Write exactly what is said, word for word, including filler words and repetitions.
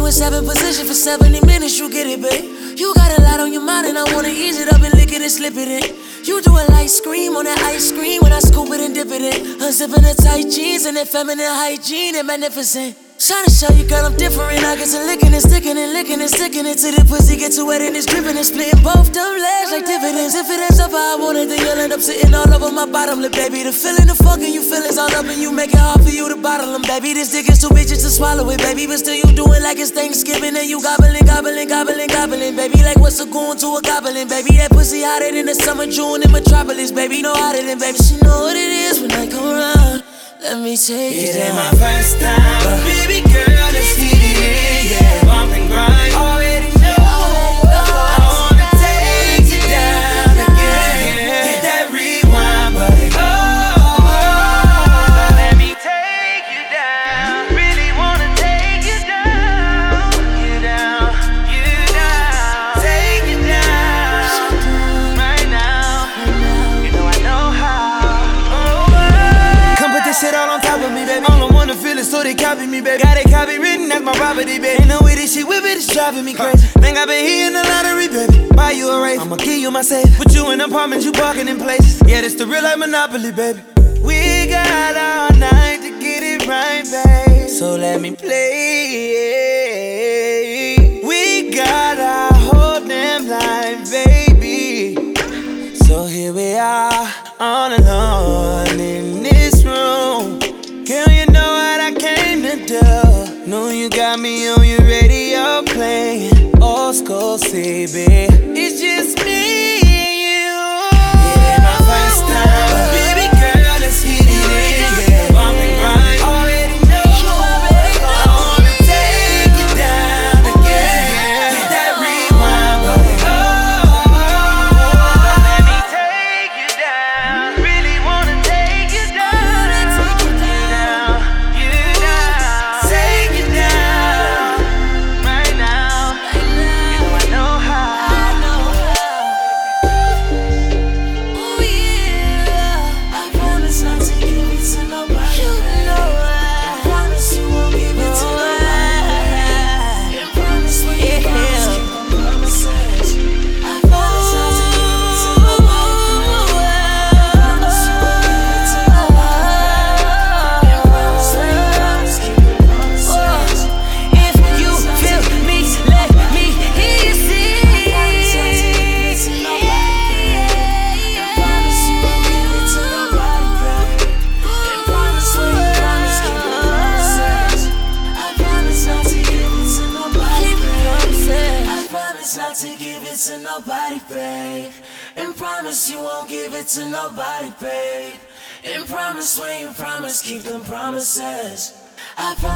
in seven position for seventy minutes, you get it, babe. You got a lot on your mind and I wanna ease it up and lick it and slip it in. You do a light scream on that ice cream when I scoop it and dip it in. Unzipping the tight jeans and that feminine hygiene and magnificent. Trying to show you, girl, I'm different. I get to licking and sticking and licking and sticking it till the pussy get too wet and it's dripping and splitting both them legs like dividends. If it ends up how I want it, then you'll end up sitting all over my bottom lip, baby. The feeling, the fucking you feelings all up and you make it hard for you to bottle them, baby. This dick is too big just to swallow it, baby. But still you doing like it's Thanksgiving and you gobbling, gobbling, gobbling, gobbling, baby. Like what's a goon to a goblin, baby? That pussy hotter than the summer June in Metropolis, baby. No hotter than, baby. She know what it is when I come around. Let me take it, it down. It ain't my first time, but baby girl, let's heat it in, yeah. Bump and grind, already know. I wanna take you down again. Hit that rewind button. Oh, let me take you down. Really wanna take you down, you down, you down. Take you down right now. You know I know how. This shit all on top of me, baby. All I wanna feel is so they copy me, baby. Got it copy written, that's my property, baby. Ain't no way this shit whip it, it's driving me crazy. Think I been hitting the lottery, baby. Buy you a race, I'ma give you my safe. Put you in apartments, you parking in places. Yeah, this the real life Monopoly, baby. We got all night to get it right, babe. So let me play. We got our whole damn life, baby. So here we are, all alone in this room. Girl, you know what I came to do. Know you got me on your radio playing old school C B. It's just me and you. It ain't my first time, but baby girl, let's hit it in, yeah. Bump and grind, already know. I wanna take you down again. Hit that rewind button. Oh, let me take you down. Really wanna take you down. Not to give it to nobody, babe. And promise you won't give it to nobody, babe. And promise when you promise, keep them promises. I promise.